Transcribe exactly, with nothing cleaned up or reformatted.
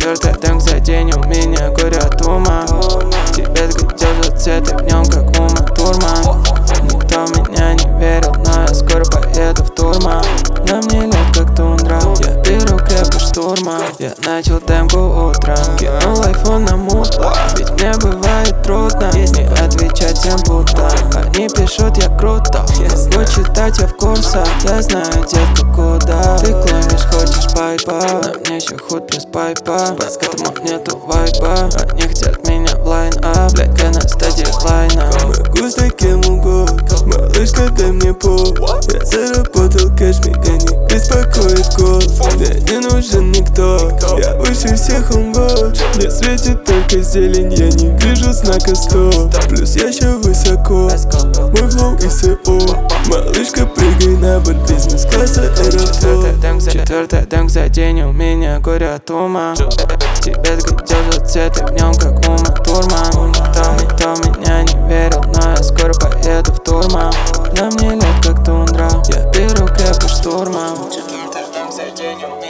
Четвертый дэнг за день, у меня горе от ума. Тебе держат цветы в нем, как Ума Турман. Никто в меня не верил, но я скоро поеду в Турман. На мне лед, как тундра, я беру крепко штурма. Я начал демку утром, кинул айфон на мутло. Ведь мне бывает трудно не отвечать всем будто они пишут, я круто, могу читать, я в курсах. Я знаю, детка, куда ты клонишь, хочешь пайпа. На мне еще худ плюс пайпа, поэтому нету вайпа. Они хотят меня в лайн-ап, блядь, я на стадии лайна. Могу стать кем угодно, малышка, дай мне пол. Я заработал кэш, меня не беспокоит гол. Мне не нужен никто, я выше всех унгол. Мне светит только зелень, я не вижу знака стоп. Плюс я еще высоко, мой флоу и СО. Малышка, прыгай на борт бизнес-класса Аэрофлот. Четвертый дэнг за день, у меня горе от ума. Тебе держат цветы в нем, как Ума Турман. Никто, никто в меня не верил, но я скоро поеду в Турман. На мне лед, как тундра, я беру крепко штурман. Четвертый дэнг за день, у меня